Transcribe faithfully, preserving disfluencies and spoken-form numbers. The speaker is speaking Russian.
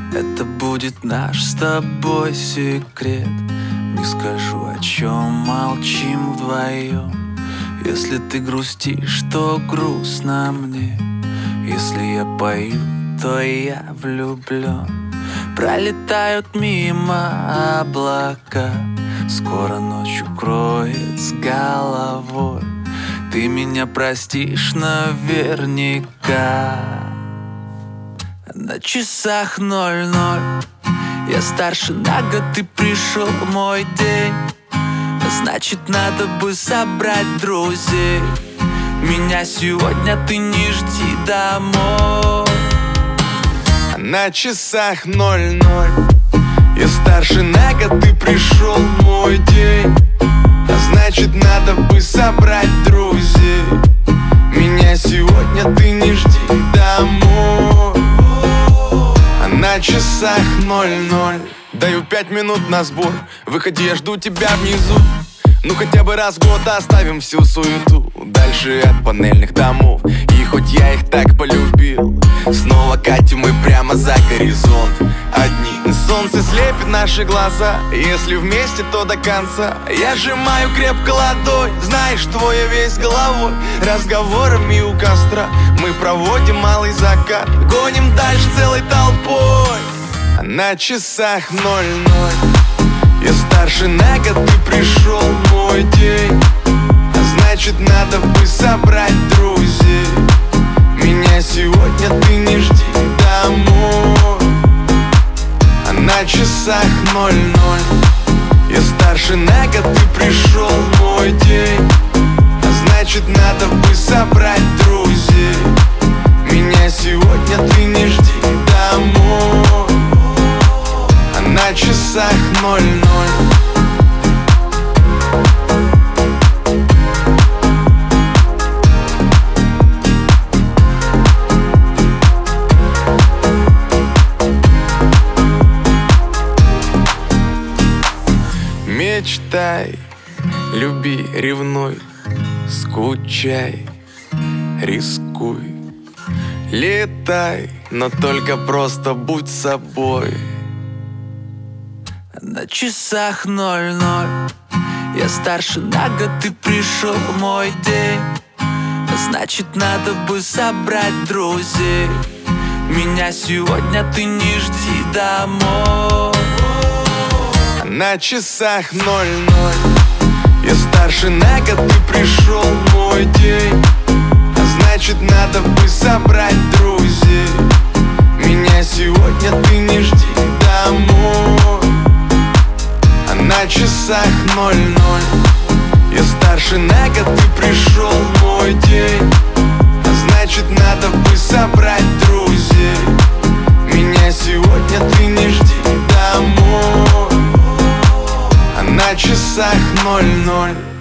Это будет наш с тобой секрет. Не скажу, о чем молчим вдвоем. Если ты грустишь, то грустно мне. Если я пою, то я влюблен. Пролетают мимо облака, скоро ночь укроет с головой. Ты меня простишь наверняка. На часах ноль-ноль. Я старше на год, ты пришел мой день. Значит, надо бы собрать друзей. Меня сегодня ты не жди домой. На часах ноль-ноль. Я старше на год, ты пришел мой день. А значит, надо бы собрать друзей. Меня сегодня ты не жди домой. А на часах ноль-ноль. Даю пять минут на сбор. Выходи, я жду тебя внизу. Ну хотя бы раз в год оставим всю суету дальше от панельных домов. И хоть я их так полюбил, снова катим мы прямо за горизонт. Одни солнце слепит наши глаза. Если вместе, то до конца. Я сжимаю крепко ладонь, знаешь, твоя весь головой. Разговорами у костра мы проводим малый закат. Гоним дальше целой толпой. А на часах ноль-ноль. Я старше на год, ты пришел мой день. А значит, надо бы собрать друзей. Меня сегодня ты не жди домой. А на часах ноль-ноль. Я старше на год, ты пришел мой день. А значит, надо бы собрать друзей. Меня сегодня ты не жди домой. А на часах ноль-ноль. Мечтай, люби, ревнуй, скучай, рискуй. Летай, но только просто будь собой. На часах ноль-ноль. Я старше на год, ты пришел мой день. Значит, надо бы собрать друзей. Меня сегодня ты не жди домой. На часах ноль-ноль. Я старше на год, ты пришел мой день. А значит, надо бы собрать друзей. Меня сегодня ты не жди домой. А на часах ноль-ноль. Я старше на год, ты пришел мой день. А значит, надо бы собрать друзей. Меня сегодня ты не жди домой. А на часах ноль-ноль.